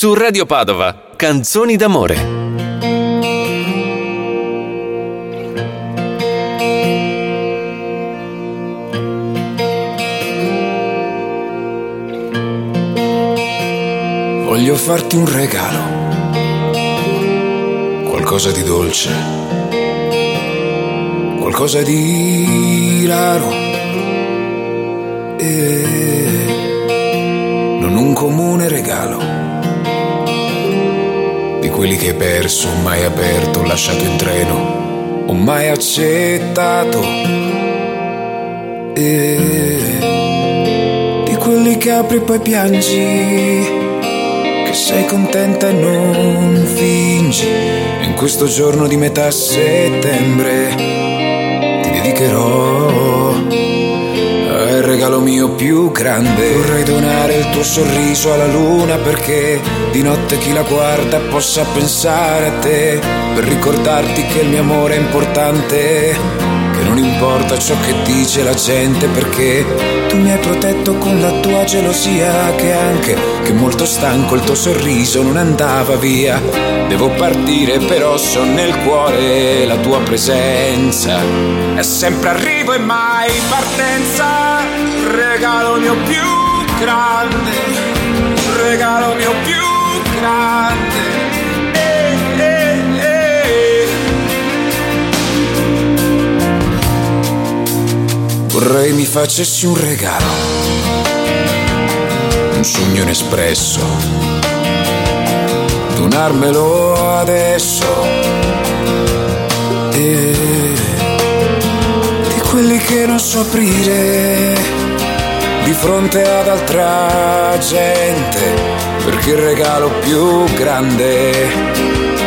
Su Radio Padova, Canzoni d'amore. Voglio farti un regalo, qualcosa di dolce, qualcosa di raro, e non un comune regalo, di quelli che hai perso, mai aperto, lasciato in treno, o mai accettato, e di quelli che apri e poi piangi, sei contenta e non fingi. E in questo giorno di metà settembre ti dedicherò al regalo mio più grande. Vorrei donare il tuo sorriso alla luna, perché di notte chi la guarda possa pensare a te, per ricordarti che il mio amore è importante, che non importa ciò che dice la gente, perché tu mi hai protetto con la tua gelosia, che molto stanco il tuo sorriso non andava via. Devo partire però so nel cuore la tua presenza, è sempre arrivo e mai partenza. Regalo mio più grande, regalo mio più grande. Vorrei mi facessi un regalo, un sogno inespresso, donarmelo adesso, e di quelli che non so aprire di fronte ad altra gente, perché il regalo più grande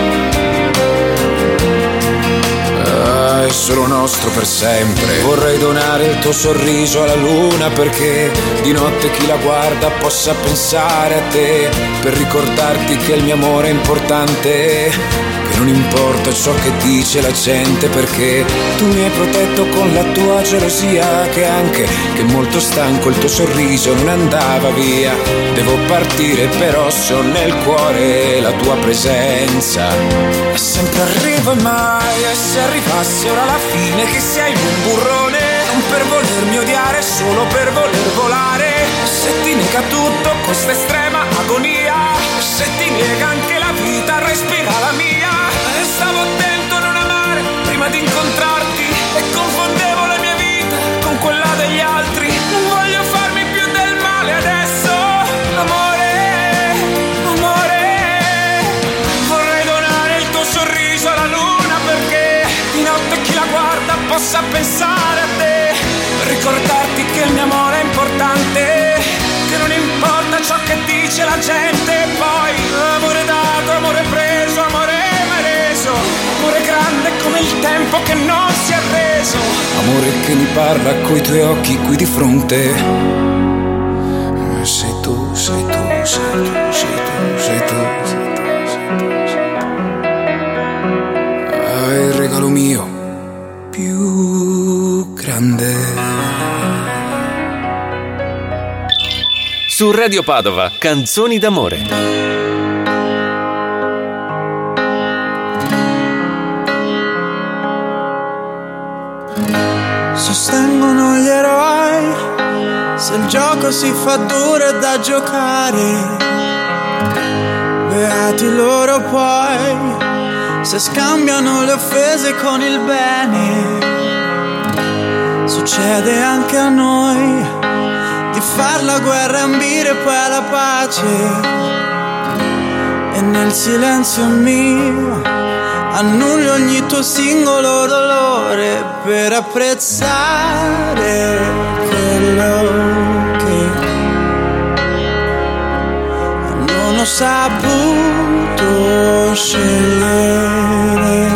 è solo nostro per sempre. Vorrei donare il tuo sorriso alla luna, perché di notte chi la guarda possa pensare a te, per ricordarti che il mio amore è importante, che non importa ciò che dice la gente, perché tu mi hai protetto con la tua gelosia, che molto stanco il tuo sorriso non andava via. Devo partire però so nel cuore la tua presenza, e sempre arrivo e mai, e se arrivasse ora la fine, che sei un burrone, non per volermi odiare, solo per voler volare. Se ti nega tutto questa estrema agonia, se ti nega anche la vita, respira la mia. E stavo attento a non amare prima di incontrarti, e confondevo la mia vita con quella degli altri. Non voglio farmi più del male adesso, amore, amore. Vorrei donare il tuo sorriso alla luna, perché di notte chi la guarda possa pensare a te, ricordarti che il mio amore è importante, che non importa ciò che dice la gente. Poi amore dato, amore preso, amore mai reso, amore grande come il tempo che non si è reso, amore che mi parla coi tuoi occhi qui di fronte. Sei tu, sei tu, sei tu, sei tu, sei tu, sei tu, sei tu, sei tu. Ah, il regalo mio più grande. Su Radio Padova, Canzoni d'amore. Sostengono gli eroi, se il gioco si fa duro è da giocare. Beati loro poi, se scambiano le offese con il bene. Succede anche a noi di far la guerra e ambire poi alla pace, e nel silenzio mio annullo ogni tuo singolo dolore, per apprezzare quello che non ho saputo scegliere.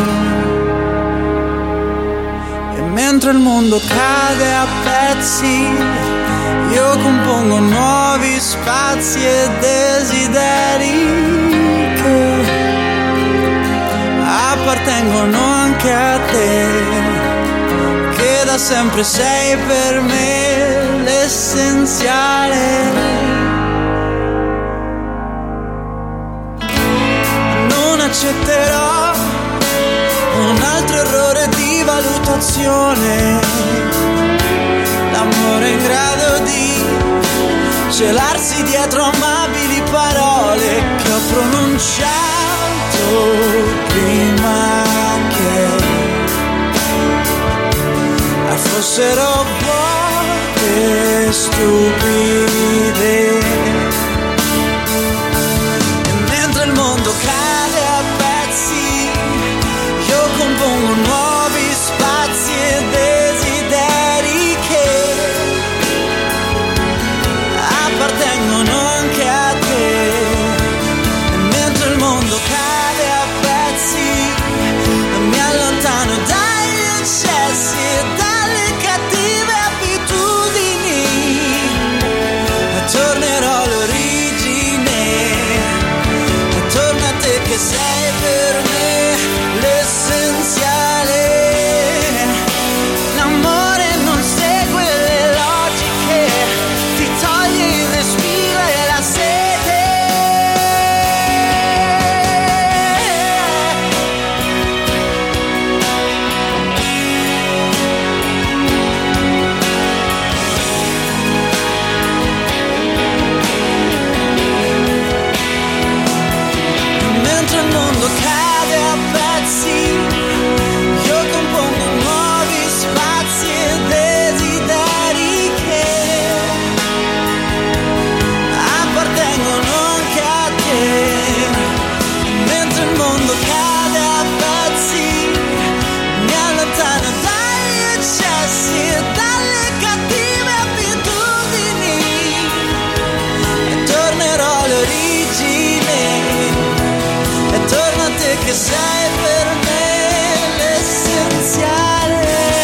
E mentre il mondo cade a pezzi, io compongo nuovi spazi e desideri che appartengono anche a te, che da sempre sei per me l'essenziale. accetterò un altro errore di valutazione. L'amore è in grado di celarsi dietro amabili parole che ho pronunciato prima che fossero vuote, stupide. E mentre il mondo cade a pezzi, io compongo nuovi spazi e desideri che appartengono anche a te. E mentre il mondo cade a pezzi, mi allontano dagli eccessi e dalle cattive abitudini, e tornerò all'origine, e torna a te che sei per me l'essenziale. L'amore non segue le logiche, ti toglie il respiro e la sete. Mentre il mondo cade a pezzi, io compongo nuovi spazi e desideri che appartengono anche a te. Mentre il mondo cade a pezzi, mi allontano dagli eccessi e dalle cattive abitudini, e tornerò all'origine, e torna a te che sei per me l'essenziale.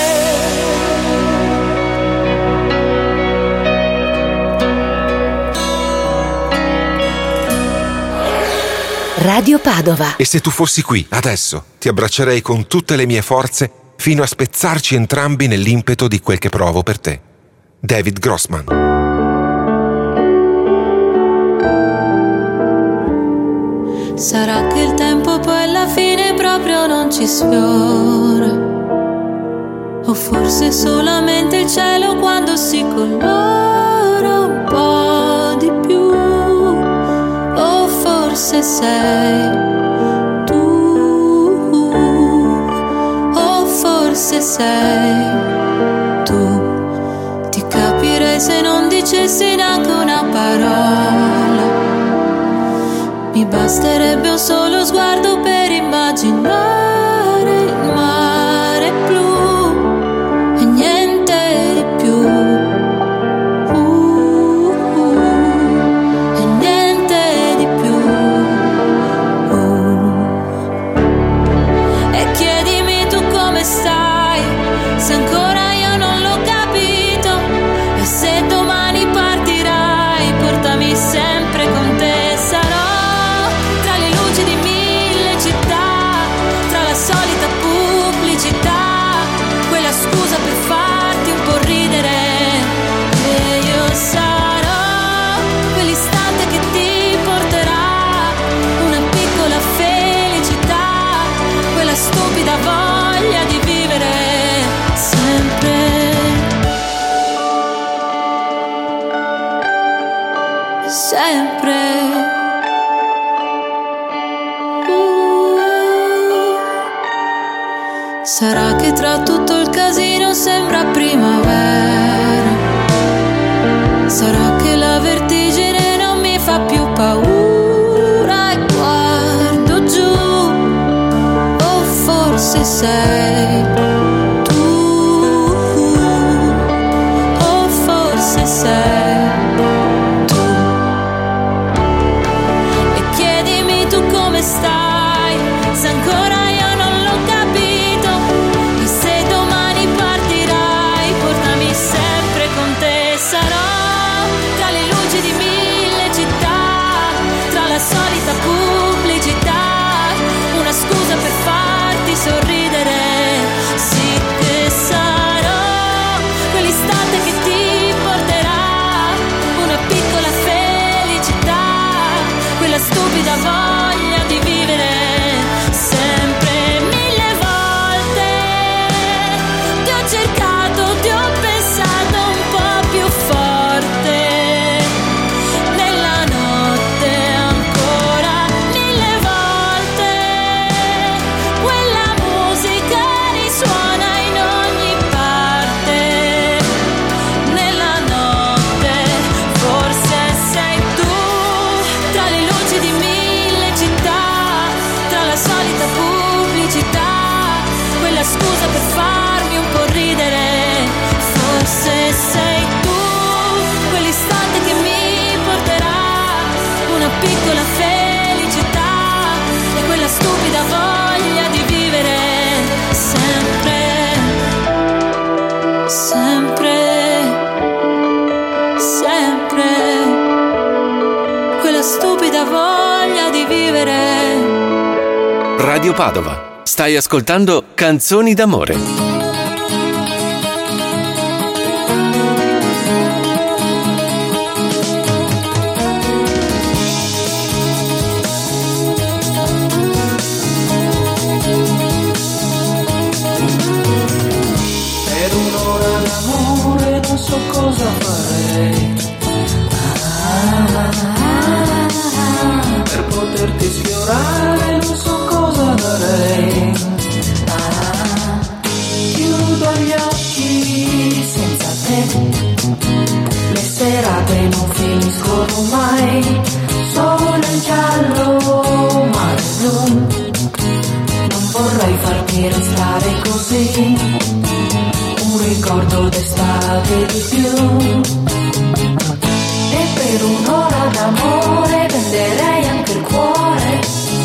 Radio Padova. E se tu fossi qui, adesso, ti abbraccerei con tutte le mie forze fino a spezzarci entrambi nell'impeto di quel che provo per te. David Grossman. Sarà che il tempo poi alla fine proprio non ci sfiora, o forse solamente il cielo quando si colora un po' di più, o forse sei tu, o forse sei tu. Ti capirei se non dicessi neanche una parola. Mi basterebbe un solo sguardo per immaginare il mare blu e niente di più. E niente di più. E chiedimi tu come stai, se ancora io non l'ho capito. E se domani partirai, portami sempre con te. Sarò di mille città, tra la solita pubblicità, quella scusa per farti un po' ridere. E io sarò quell'istante che ti porterà una piccola felicità, quella stupida voglia di vivere sempre, sempre. Sarà che tra tutto il casino sembra primavera, sarà che la vertigine non mi fa più paura e guardo giù, o forse sei tu, o forse sei tu. E chiedimi tu come stai, se ancora io non l'ho capito. Sarò tra le luci di mille città, tra la solita pubblicità, una scusa per farti sorridere. Radio Padova. Stai ascoltando Canzoni d'amore. So cosa farei per poterti sfiorare, non so cosa darei. Chiudo gli occhi senza te, le serate non finiscono mai. Sole giallo, mare blu, non vorrei farti restare così. Un ricordo d'estate di più. E per un'ora d'amore venderei anche il cuore.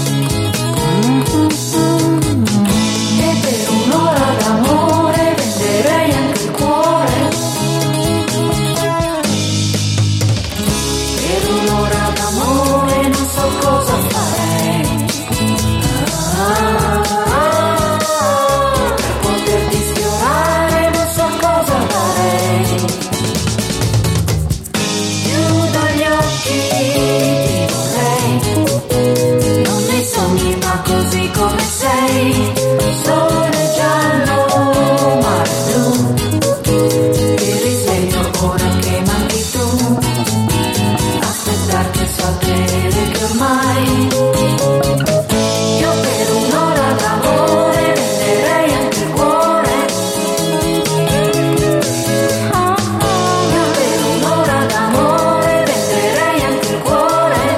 E per un'ora d'amore venderei anche il cuore. Per un'ora d'amore non so cosa farei. Per poterti sfiorare non so cosa darei. Chiudo gli occhi, ti vorrei, non nei sogni ma così come sei. Sole giallo, mare blu, ti risveglio ora che manchi tu. Aspettarti e sapere che ormai io per un'ora d'amore venderei anche il cuore. Io per un'ora d'amore venderei anche il cuore.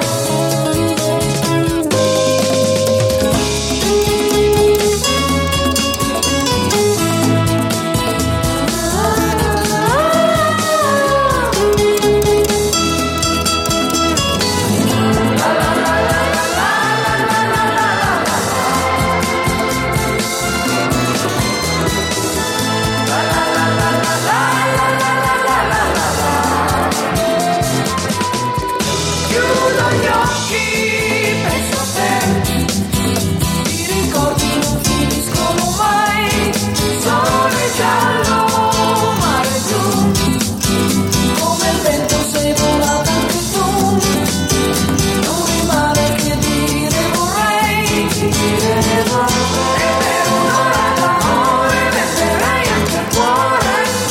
Chiudo gli occhi, penso a te, i ricordi non finiscono mai. Sole giallo, mare blu, come il vento sei volata anche tu. Non rimane che dire vorrei, dire vorrei. E per un'ora d'amore venderei anche il cuore.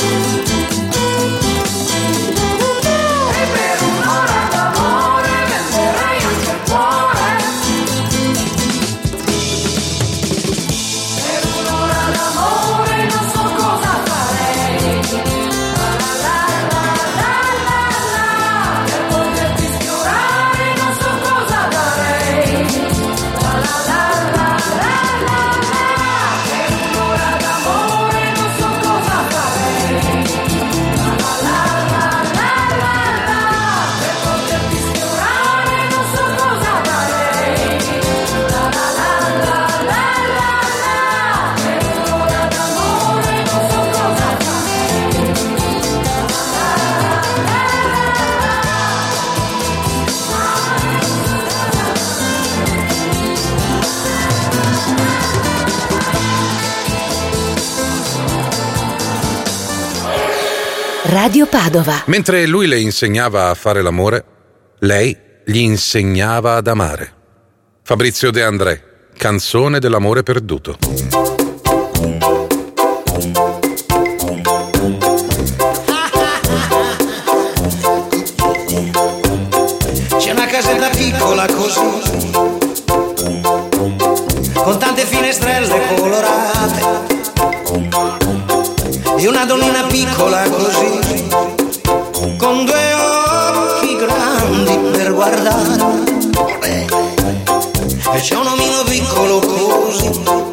E per un'ora d'amore venderei anche il cuore. Per un'ora d'amore non so cosa farei. Per poterti sfiorare non so cosa darei. Per un'ora d'amore non so cosa farei. Per poterti sfiorare non so cosa darei. Per un'ora d'amore non so cosa Radio Padova. Mentre lui le insegnava a fare l'amore, lei gli insegnava ad amare. Fabrizio De André, Canzone dell'amore perduto. C'è una casetta piccola così, con tante finestrelle colorate, e una donnina piccola così, con due occhi grandi per guardare. E c'è un omino piccolo così,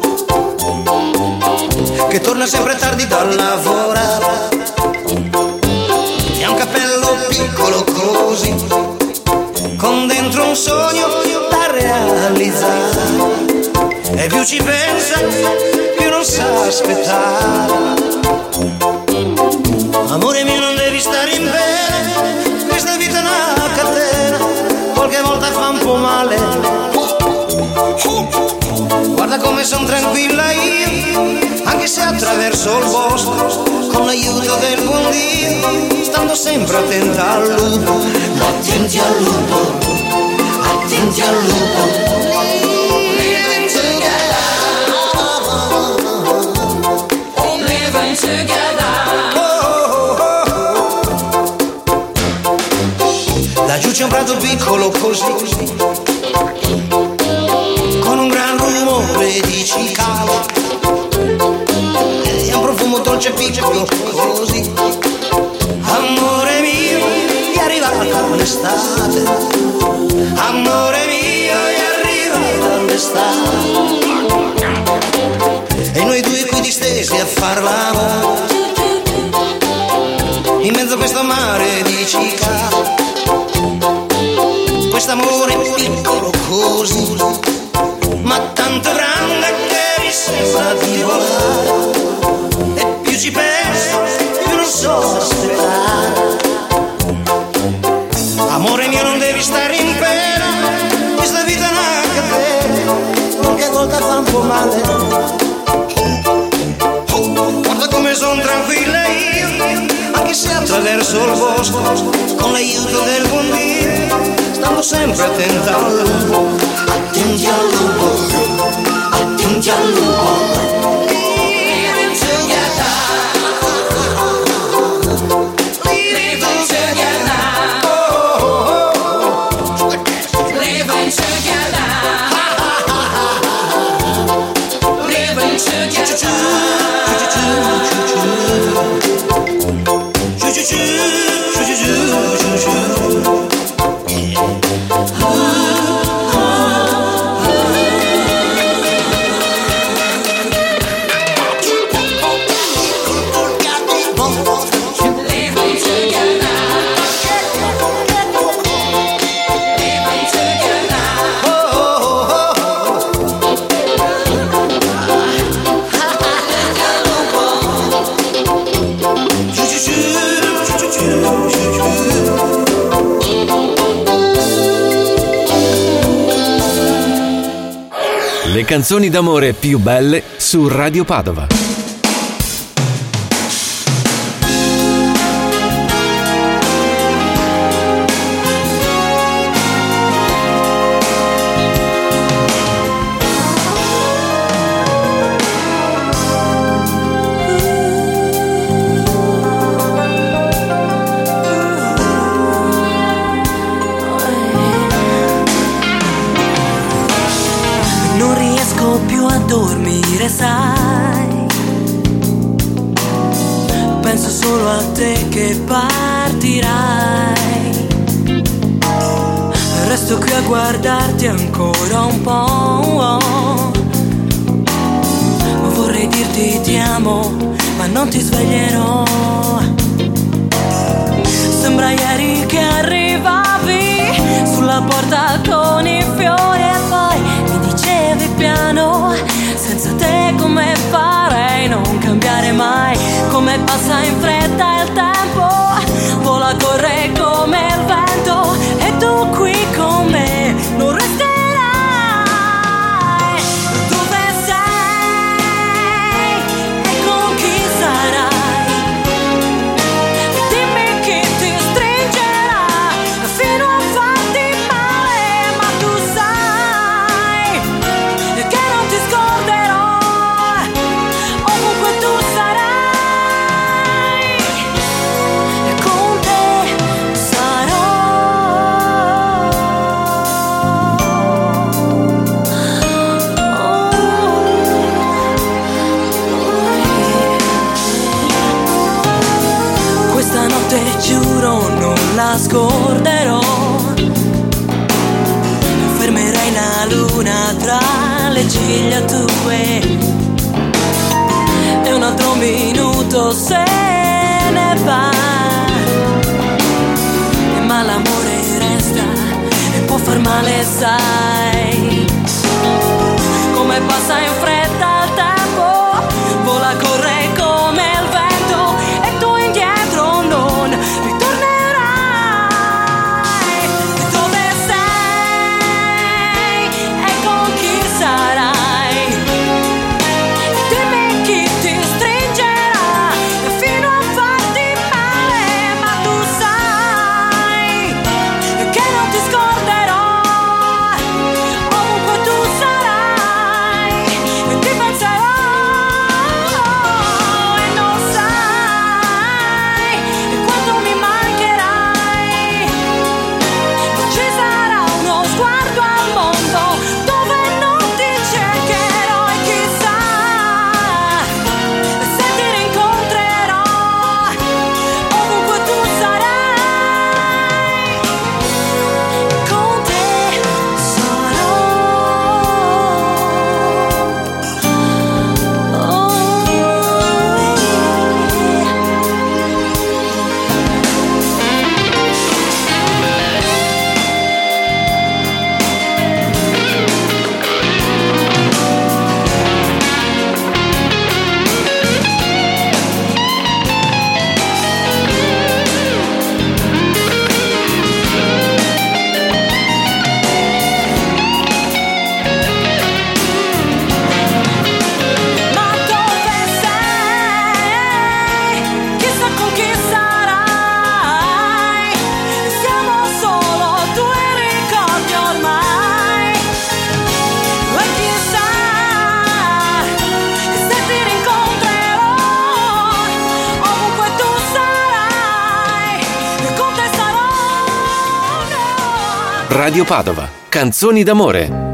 che torna sempre tardi dal lavorare, e ha un cappello piccolo così, con dentro un sogno da realizzare. E più ci pensa, più non sa aspettare. Amore mio, non devi stare in bene, questa vita è una catena, qualche volta fa un po' male. attraverso il bosco con l'aiuto del buon Dio, stando sempre attenta al lupo. Attenti al lupo, attenti al lupo. Living together. Laggiù c'è un prato piccolo così, con un gran rumore di cicala e un profumo dolce piccolo così. Amore mio, è arrivata l'estate. Amore mio, è arrivata l'estate. E noi due qui distesi a far l'amore in mezzo a questo mare di cicala. Quest'amore piccolo così, ma tanto grande che mi sembra di volare. E più ci penso, più non so aspettare. Amore mio, non devi stare in pena, questa vita è una catena, qualche volta fa un po' male. Guarda come son tranquilla io, anche se attraverso il bosco con l'aiuto del buon Dio, stando sempre attenta al lupo. Attenti al lupo, attenti al lupo. Living together, living together, living together, living Le canzoni d'amore più belle su Radio Padova. Sai, penso solo a te che partirai. Resto qui a guardarti ancora un po'. Vorrei dirti ti amo, ma non ti sveglierò. Sembra ieri che arrivavi sulla porta con i fiori e poi mi dicevi piano: senza te come farei non cambiare mai. Come passa in fretta il tempo, vola, corre come il vento, e tu qui con me non resterai. Dove sei e con chi sarai? Dimmi chi ti stringerà fino a farti male, ma tu sai che non ti scorderò. Ovunque tu sarai e con te sarò. Questa notte giuro non la scorderò. Fermerei la luna tra le ciglia tue e un altro minuto se ne va. Ma l'amore resta e può far male, sai. Come passa in fretta il tempo, vola, corre come il vento, e tu indietro non ritornerai. Dove sei e con chi sarai? Dimmi chi ti stringe Radio Padova, canzoni d'amore.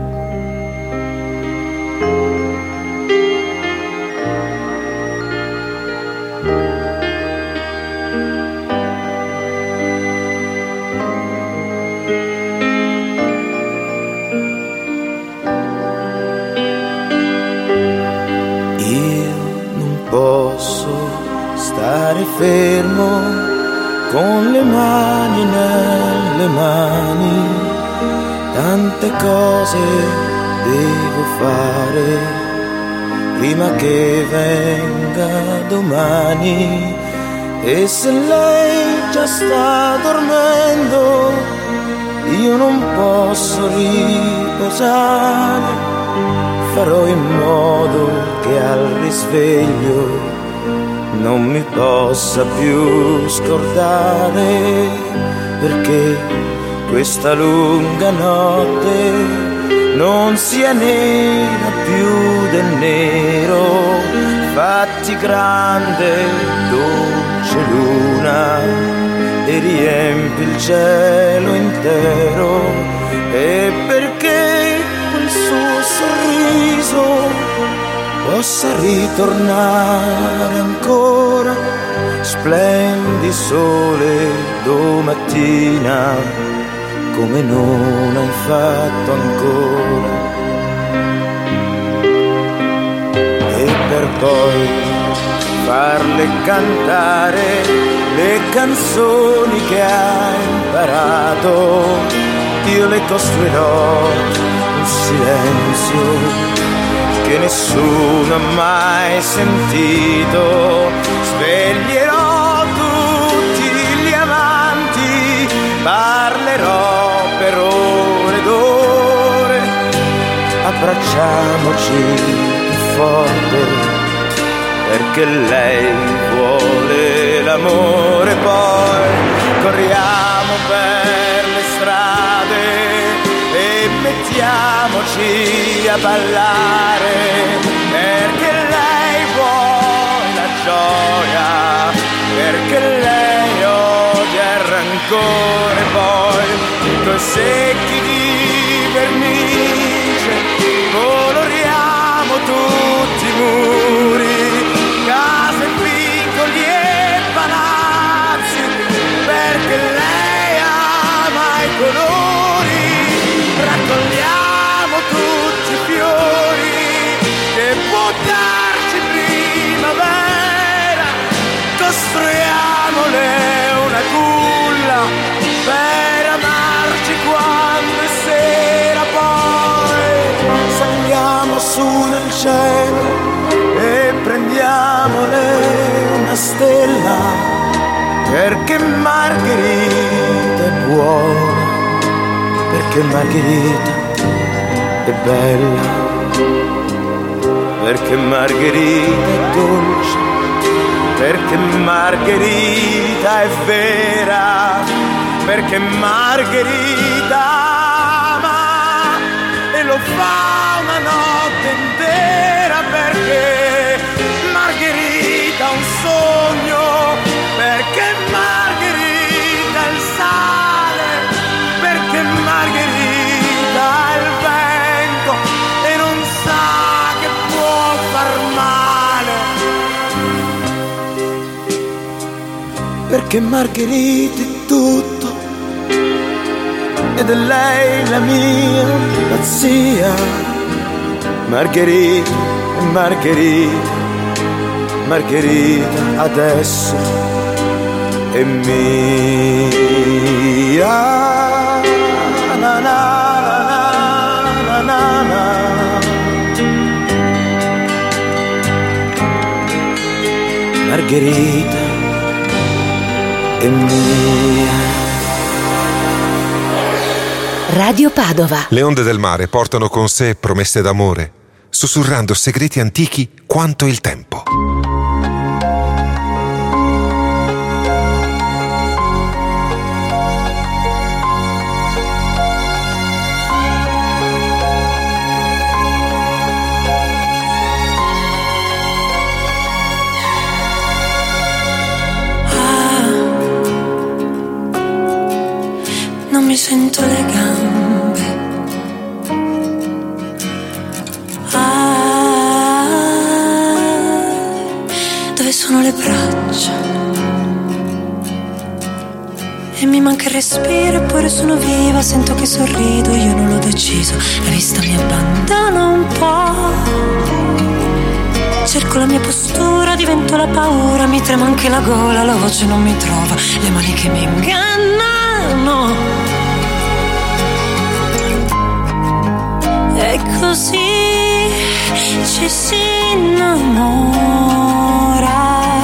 Stare fermo con le mani nelle mani, tante cose devo fare prima che venga domani. E se lei già sta dormendo, io non posso riposare, farò in modo che al risveglio non mi possa più scordare, perché questa lunga notte non sia nera più del nero. Fatti grande, dolce luna, e riempi il cielo intero, e perché quel suo sorriso possa ritornare ancora. Splendi sole domattina come non hai fatto ancora, e per poi farle cantare le canzoni che ha imparato. Io le costruirò un silenzio che nessuno ha mai sentito. Sveglierò tutti gli amanti, parlerò per ore ed ore. Abbracciamoci più forte, perché lei vuole l'amore. Poi corriamo per le strade e mettiamoci a ballare, perché lei vuole la gioia, perché lei odia il rancore. Poi coi secchi di vernice coloriamo tutti i muri, case, piccoli e palazzi, perché lei ama i colori. Raccogliamo tutti i fiori che può darci primavera, costruiamole una culla per amarci quando è sera. Poi saliamo su nel cielo e prendiamole una stella, perché Margherita è buona, perché Margherita è bella, perché Margherita è dolce, perché Margherita è vera, perché Margherita ama e lo fa una notte intera, perché Margherita ha un sogno, perché Margherita è il sale, perché Margherita è il vento e non sa che può far male, perché Margherita è tutto ed è lei la mia pazzia. Margherita, Margherita, Margherita adesso è mia. Na, na, na, na, na. Margherita è mia. Radio Padova. Le onde del mare portano con sé promesse d'amore, sussurrando segreti antichi quanto il tempo. Non mi sento le gambe sono le braccia e mi manca il respiro, eppure sono viva, sento che sorrido, io non l'ho deciso, la vista mi abbandona un po', cerco la mia postura, divento la paura, mi trema anche la gola, la voce non mi trova, le mani che mi ingannano, e così ci si innamora.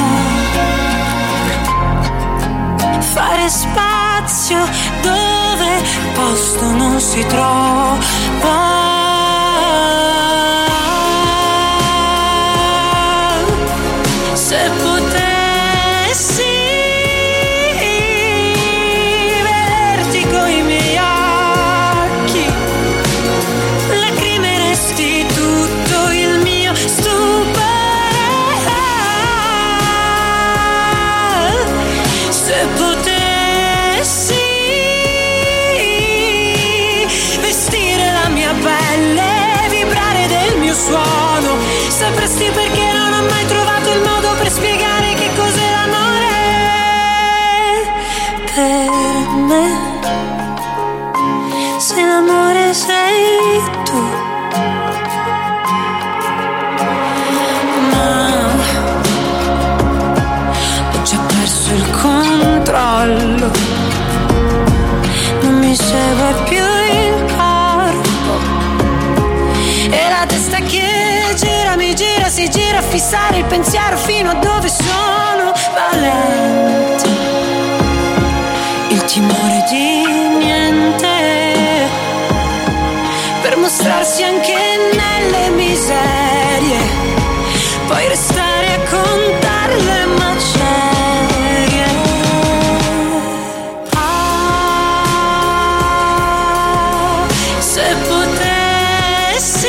Fare spazio dove posto non si trova. Se potessi vederti coi miei occhi, lacrimeresti tutto il mio stupore. Se potessi vestire la mia pelle, vibrare del mio suono, sapresti perché non ho mai trovato il modo per spiegare che cos'è l'amore per me. Se l'amore sei tu, ma ho già perso il controllo, non mi segue più il corpo e la testa che gira, mi gira, si gira a fissare il pensiero fino a dove sono valenti. Il timore di niente, per mostrarsi anche nelle miserie, poi restare a contare le macerie. Ah, se potessi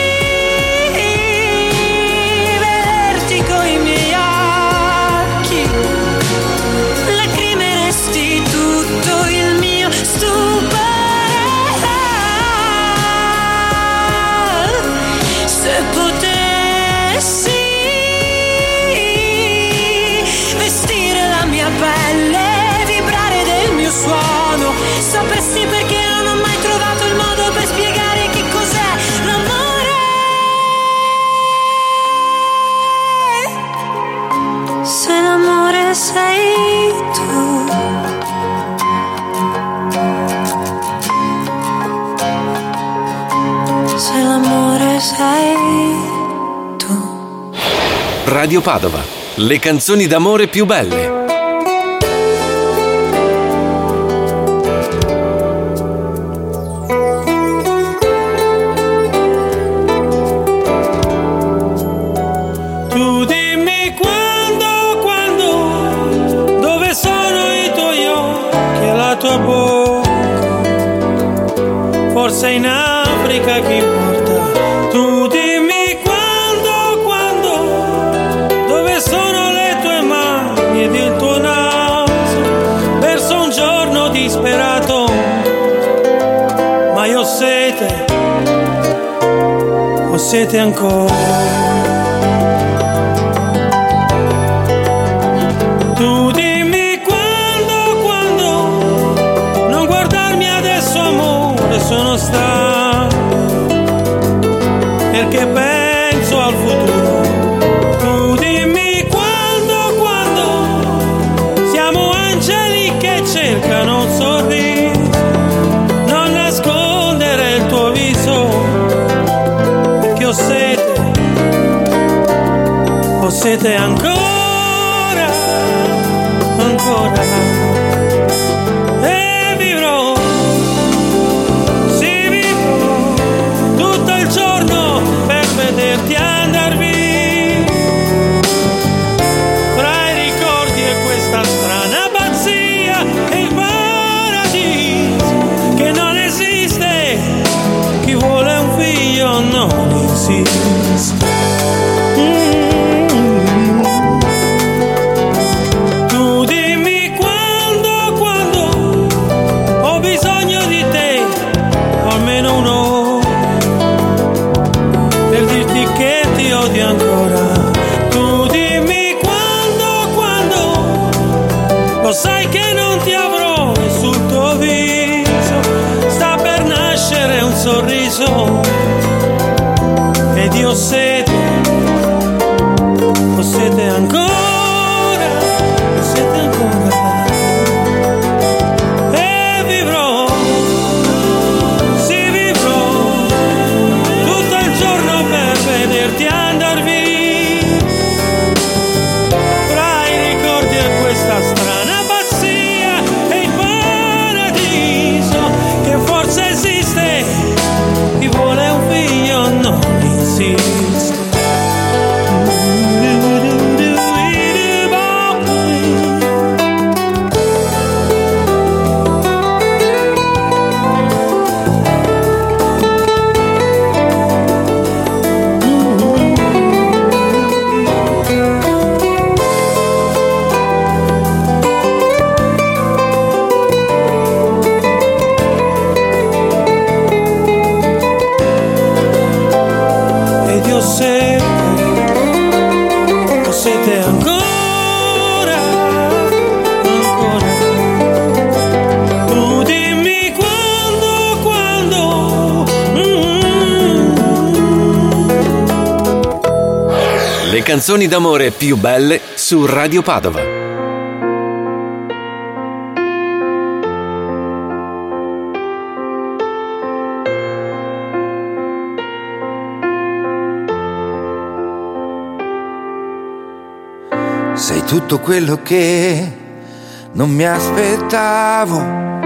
vederti coi miei occhi, lacrimeresti tutto il mio stupore. Se potessi vestire la mia pelle, vibrare del mio suono, sapresti perché non ho mai trovato il modo per spiegare che cos'è l'amore. Se l'amore sei tu, se l'amore sei tu. Radio Padova, le canzoni d'amore più belle. Tu dimmi quando, dove sono i tuoi occhi e la tua bocca, forse in Africa che importa. Tu dimmi quando, dove sono le tue mani ed il tuo naso, verso un giorno disperato, ma io ho sete ancora. Tu dimmi quando, non guardarmi adesso amore, sono stanco, perché penso al futuro. Tu dimmi quando, siamo angeli che cercano un sorriso, non nascondere il tuo viso, perché ho sete ancora, ancora, e vivrò, sì vivrò, tutto il giorno per vederti andar via, fra i ricordi e questa strana pazzia, e il paradiso che non esiste, chi vuole un figlio non esiste. Ancora, tu dimmi quando, ho sete ancora, ho sete ancora. E vivrò, sì vivrò, tutto il giorno per vederti andar via, fra i ricordi e questa strana pazzia e il paradiso che forse esiste, chi vuole un figlio non insiste. Siete ancora, ancora. Tu dimmi quando. Le canzoni d'amore più belle su Radio Padova. Sei tutto quello che non mi aspettavo,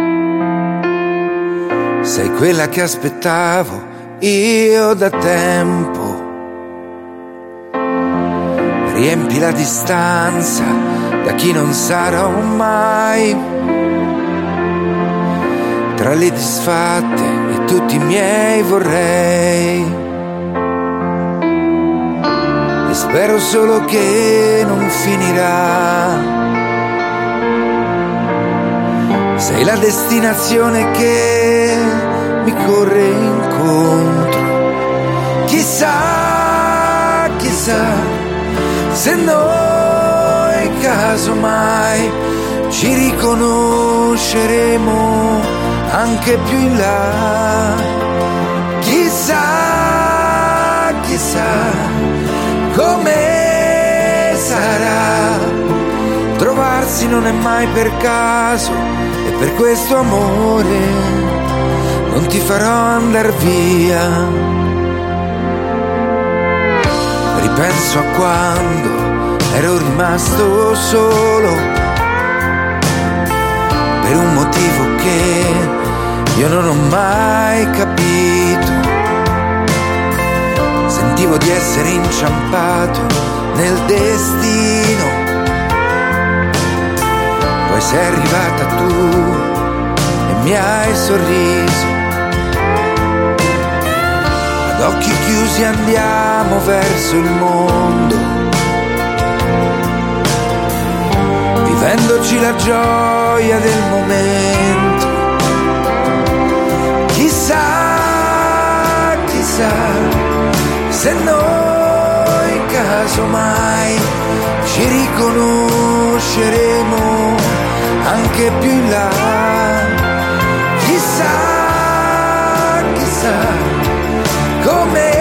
sei quella che aspettavo io da tempo. Riempi la distanza da chi non sarò mai, tra le disfatte e tutti i miei vorrei. E spero solo che non finirà. Sei la destinazione che mi corre incontro. Chissà, chissà, se noi casomai ci riconosceremo anche più in là. Chissà, chissà come sarà. Trovarsi non è mai per caso, e per questo amore non ti farò andar via. Ripenso a quando ero rimasto solo, per un motivo che io non ho mai capito. Sentivo di essere inciampato nel destino, poi sei arrivata tu e mi hai sorriso. Ad occhi chiusi andiamo verso il mondo, vivendoci la gioia del momento. Chissà, chissà, se noi casomai ci riconosceremo anche più in là. Chissà, chissà come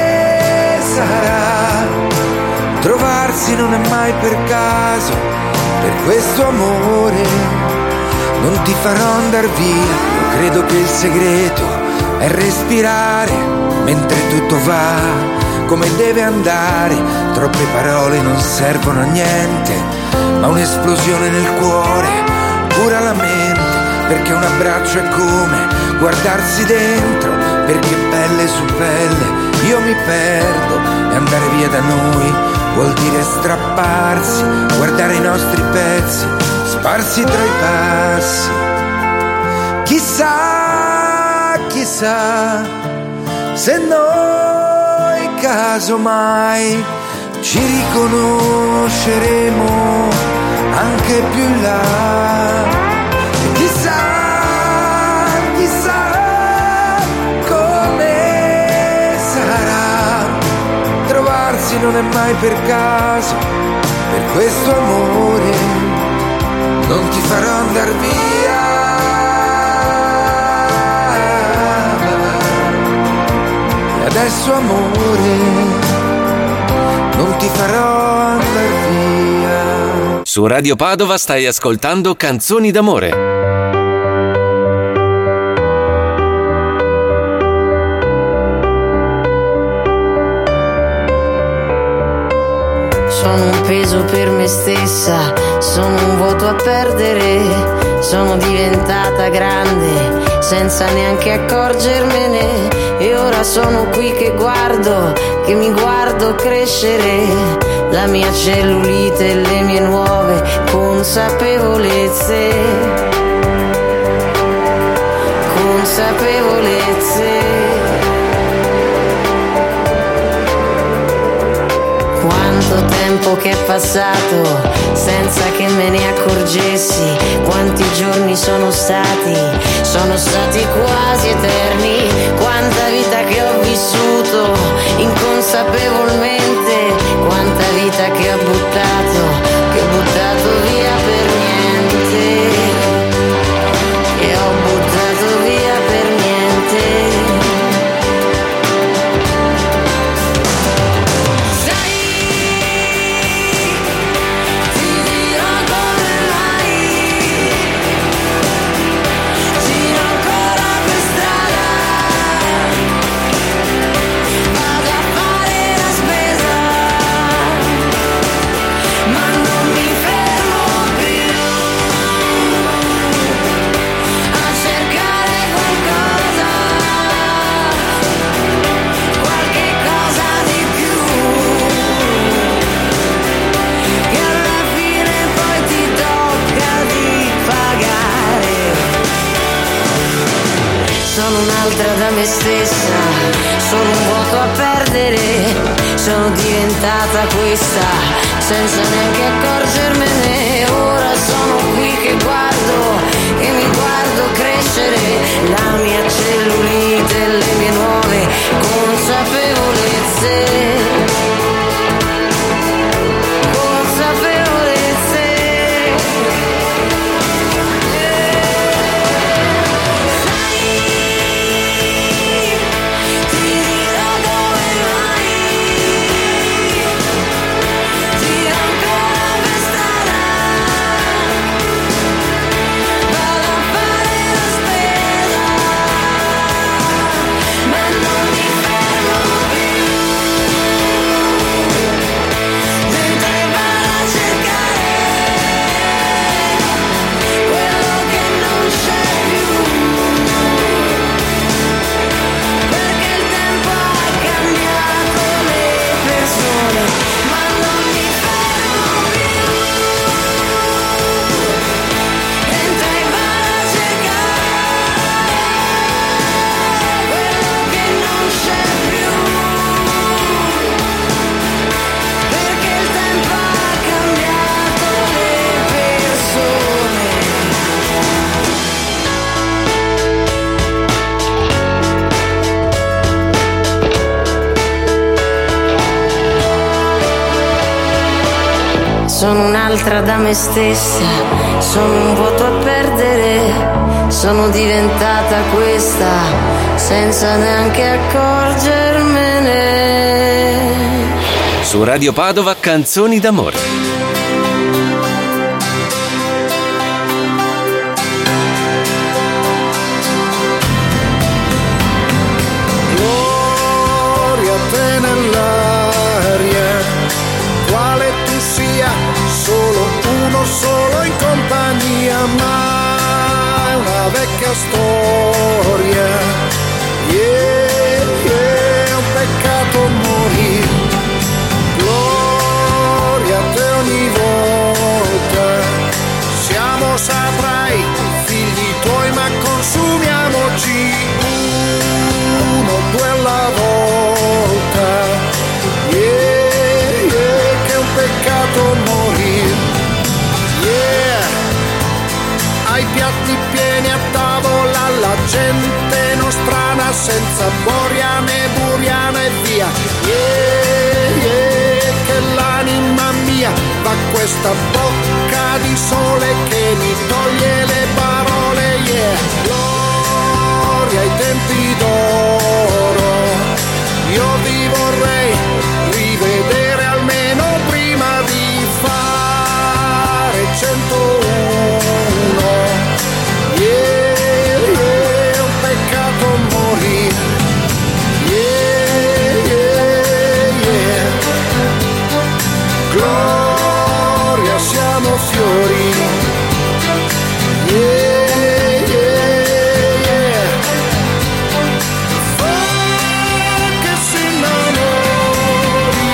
sarà. Trovarsi non è mai per caso, per questo amore non ti farò andar via. Io credo che il segreto è respirare mentre tutto va come deve andare. Troppe parole non servono a niente, ma un'esplosione nel cuore cura la mente. Perché un abbraccio è come guardarsi dentro, perché pelle su pelle io mi perdo. E andare via da noi vuol dire strapparsi, guardare i nostri pezzi sparsi tra i passi. Chissà, chissà, se noi casomai ci riconosceremo anche più in là. E chissà, chissà come sarà. Trovarsi non è mai per caso, per questo amore non ti farò andar via. adesso amore, non ti farò andar via. Su Radio Padova stai ascoltando Canzoni d'amore. Sono un peso per me stessa, sono un vuoto a perdere, sono diventata grande senza neanche accorgermene e ora sono qui che mi guardo crescere la mia cellulite e le mie nuove consapevolezze. Quanto tempo che è passato senza che me ne accorgessi, quanti giorni sono stati quasi eterni, quanta vita che ho vissuto inconsapevolmente, quanta vita che ho buttato via per niente, che ho buttato via per niente. Sono un'altra da me stessa, sono un vuoto a perdere, sono diventata questa senza neanche accorgermene. Ora sono qui che mi guardo crescere la mia cellulite e le mie nuove consapevolezze. Sono un'altra da me stessa, sono un vuoto a perdere, sono diventata questa senza neanche accorgermene. Su Radio Padova Canzoni d'amore. Solo in compagnia, ma è una vecchia storia. È un peccato morire. Gloria a te ogni volta. Siamo saprai, figli tuoi, ma consumiamoci uno, due alla volta. Che è un peccato morire. Ai piatti pieni a tavola, la gente nostrana senza boriane, buriana e via. Che l'anima mia va questa bocca di sole che mi toglie le parole. Gloria ai tempi d'oro, vorrei rivedere almeno prima di fare 101. Yeah, yeah, è un peccato morire. Yeah, yeah, yeah. Gloria, siamo fiori. Yeah, yeah, yeah. Fa che si innamori.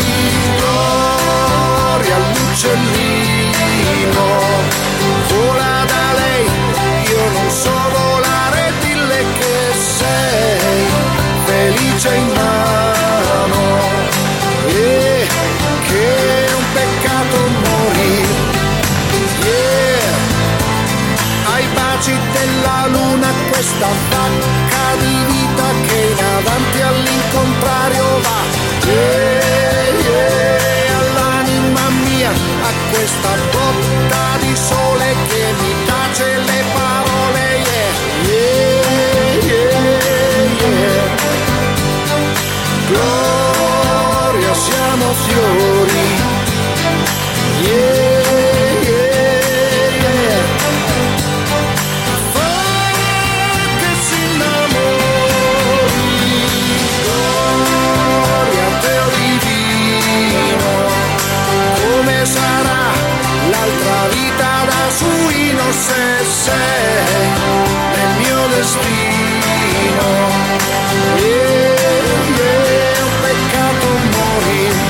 Gloria all'uccellino. Vola da lei, io non so volare, dille che sei felice in mano. Yeah, che è un peccato morire. Yeah, ai baci della luna questa vacca di vita che in avanti all'incontrario va. Yeah, yeah, all'anima mia, a questa botta di sole che mi tace le parole. Yeah, yeah, yeah, yeah. Gloria, siamo fiori. Yeah, yeah, yeah. Fa che si innamori. Gloria, Deo divino. Come sarà l'altra vita da suino se sei nel mio destino. Yeah, yeah, un peccato morire.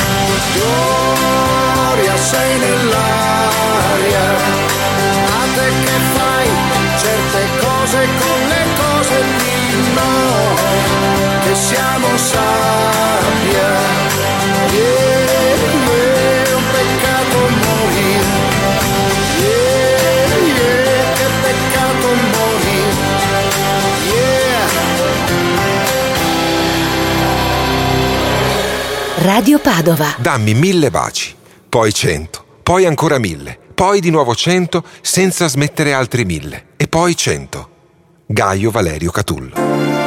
Gloria, sei nell'aria. A te che fai certe cose con le cose di noi, che siamo sabbia. Yeah, yeah, un peccato morire. Yeah, yeah, che peccato morire. Yeah. Radio Padova. Dammi 1000 baci, poi 100, poi ancora 1000, poi di nuovo 100, senza smettere altri 1000, e poi 100. Gaio Valerio Catullo.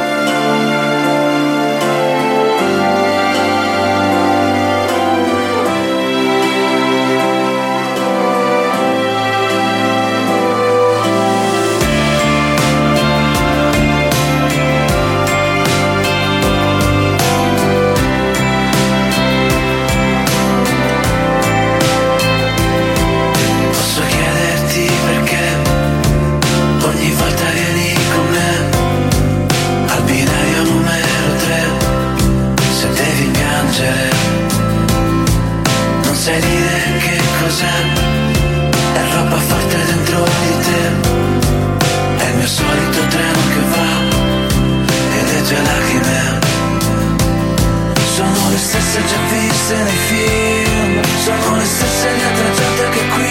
Posso chiederti perché ogni volta vieni con me al binario numero 3, se devi piangere non sai dire che cos'è, è roba forte dentro di te, è il mio solito treno che va e le tue lacrime sono le stesse già viste nei film, sono le stesse di altra gente che qui.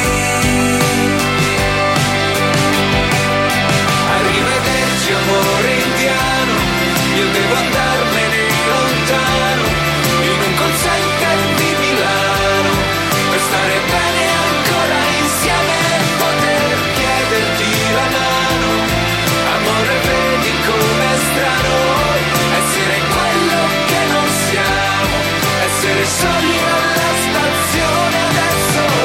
Arrivederci amore indiano, io devo andarmene lontano, in un call center di Milano, per stare bene ancora insieme e poter chiederti la mano. Amore, vedi com'è strano essere quello che non siamo, essere soli alla stazione adesso.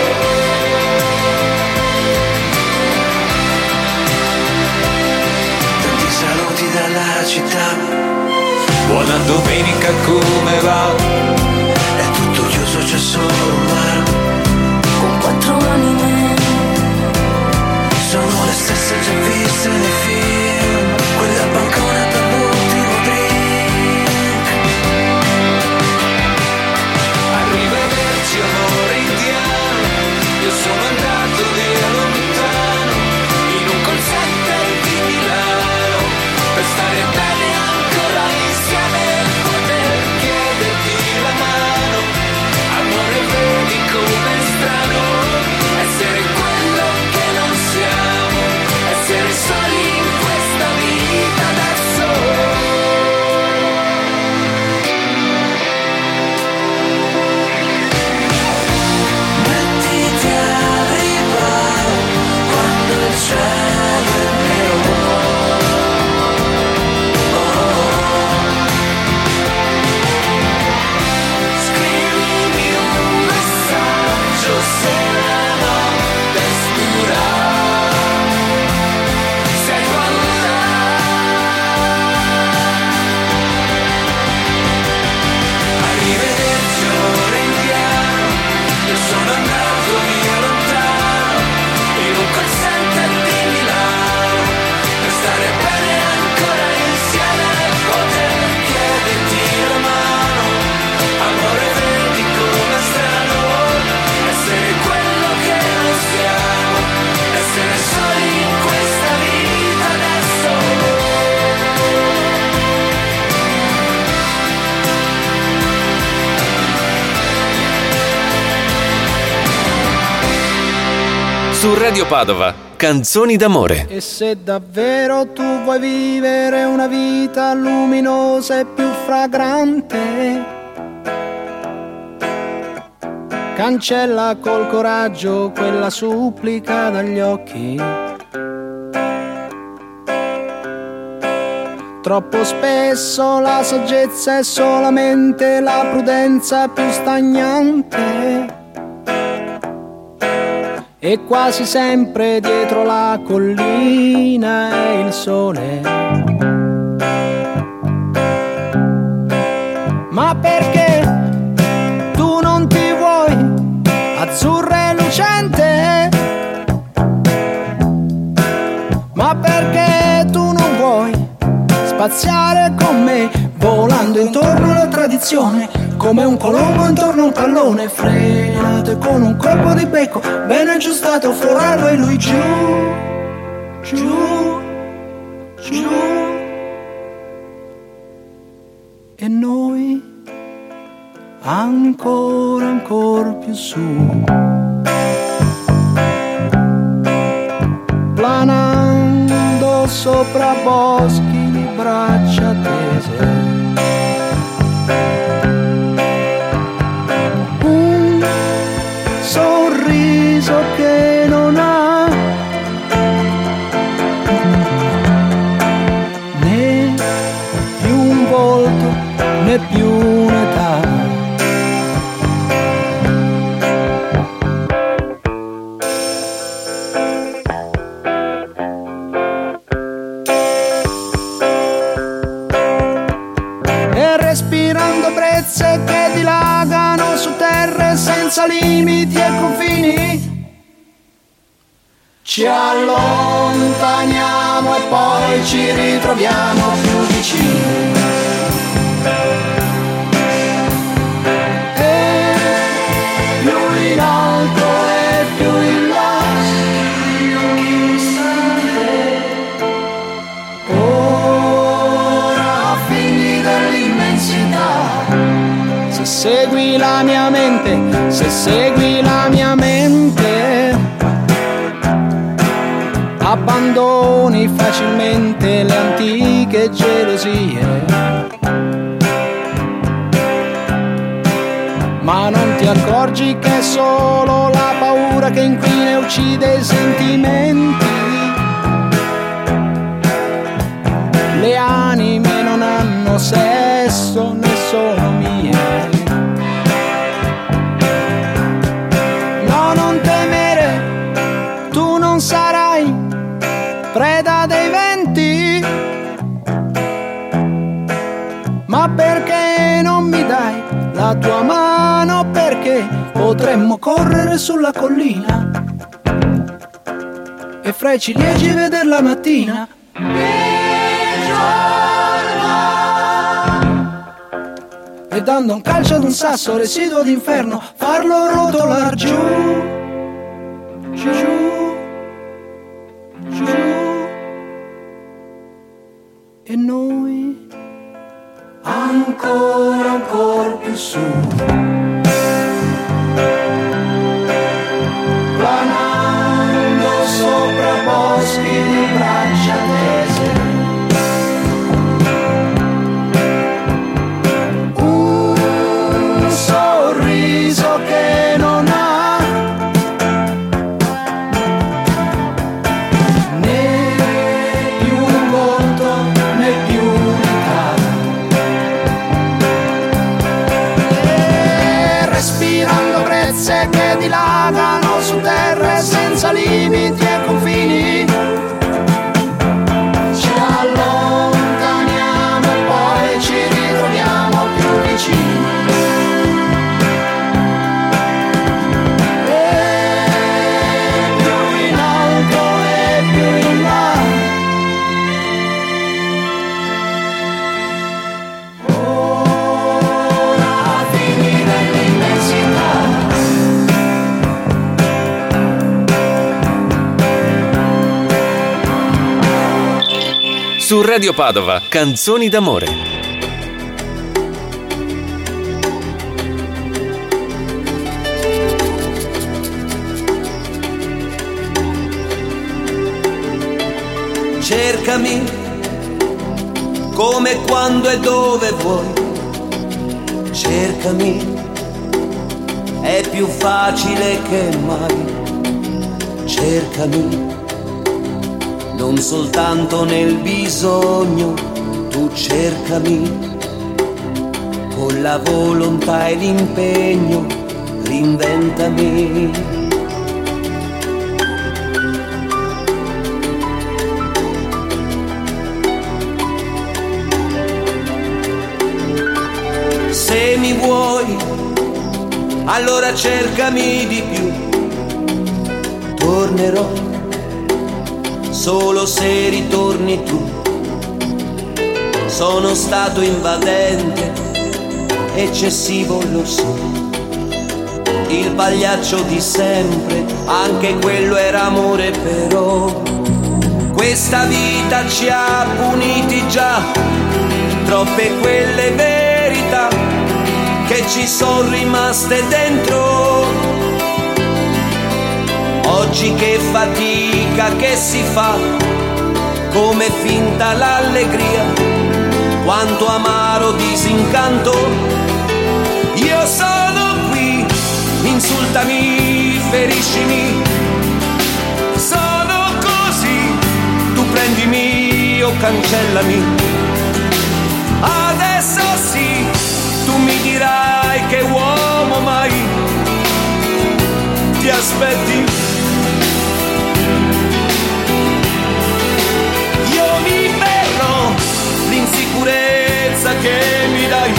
Su Radio Padova, canzoni d'amore. E se davvero tu vuoi vivere una vita luminosa e più fragrante, cancella col coraggio quella supplica dagli occhi. Troppo spesso la saggezza è solamente la prudenza più stagnante. E quasi sempre dietro la collina è il sole. Ma perché tu non ti vuoi azzurra e lucente? Ma perché tu non vuoi spaziare con me, volando intorno alla tradizione, come un colombo intorno a un pallone, frenato e con un colpo di becco ben aggiustato, forarlo e lui giù, giù, giù. E noi ancora più su, planando sopra boschi di braccia tese. Un sorriso che non ha né più un volto né più un'età. Respirando brezze che dilagano su terre senza limiti e confini, ci allontaniamo e poi ci ritroviamo più vicini. E più in alto e più in basso, ora figli dell'immensità. Se segui la mia mente, se segui la mia mente, abbandoni facilmente le antiche gelosie. Ma non ti accorgi che è solo la paura che inquina e uccide i sentimenti. Le anime non hanno sesso né sono mie. No, non temere, tu non sarai preda dei venti. Ma perché non mi dai la tua mano? Perché potremmo correre sulla collina e fra i ciliegi veder la mattina. E dando un calcio ad un sasso residuo d'inferno, farlo rotolar giù, giù, giù. E noi ancora più su, planando sopra boschi di braccia tese. Un sorriso che non ha né più un volto né più un'età. E respirando brezze che dilagano su terre senza limiti e confini, ci allontaniamo e poi ci ritroviamo più vicini. E più in alto e più in là, ora fini dell'immensità. Su Radio Padova, canzoni d'amore. cercami come, quando e dove vuoi. Cercami, è più facile che mai. Cercami, non soltanto nel bisogno, tu cercami, con la volontà e l'impegno, reinventami. Se mi vuoi, allora cercami di più. Tornerò solo se ritorni tu. Sono stato invadente, eccessivo lo so. Il pagliaccio di sempre, anche quello era amore, però questa vita ci ha puniti già. Troppe quelle verità che ci sono rimaste dentro. Oggi che fatica che si fa, come finta l'allegria, quanto amaro disincanto. Io sono qui, insultami, feriscimi, sono così, tu prendimi o cancellami. Adesso sì, tu mi dirai che uomo mai ti aspetti. Io mi berrò l'insicurezza che mi dai,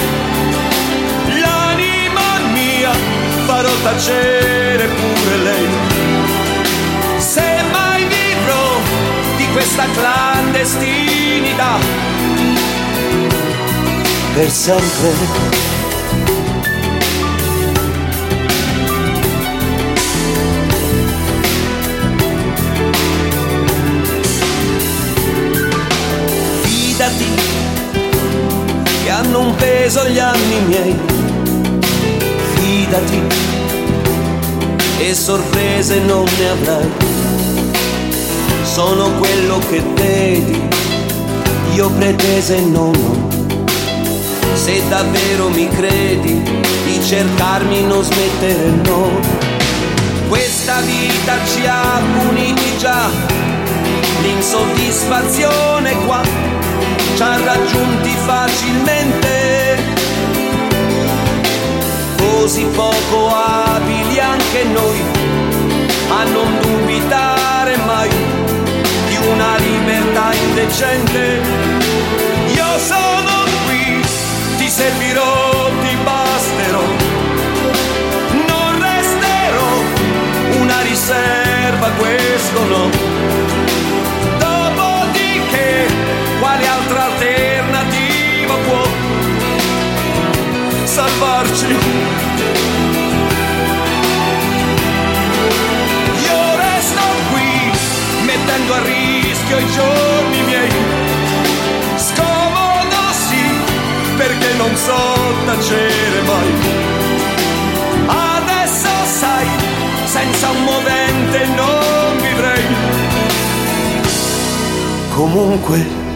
l'anima mia farò tacere pure lei. Se mai vivrò di questa clandestinità per sempre. Fidati che hanno un peso gli anni miei, fidati e sorprese non ne avrai. Sono quello che vedi, io pretese non ho. Se davvero mi credi, di cercarmi non smettere, no. Questa vita ci ha puniti già, l'insoddisfazione qua ci ha raggiunti facilmente. Così poco abili anche noi a non dubitare mai di una libertà indecente. Io sono qui, ti servirò, ti basterò, non resterò una riserva, questo no. Dopodiché, quale altra alternativa può salvarci? Io resto qui, mettendo a rischio i giorni miei. Scomodo sì, perché non so tacere mai. Adesso sai, senza un movente non vivrei. Comunque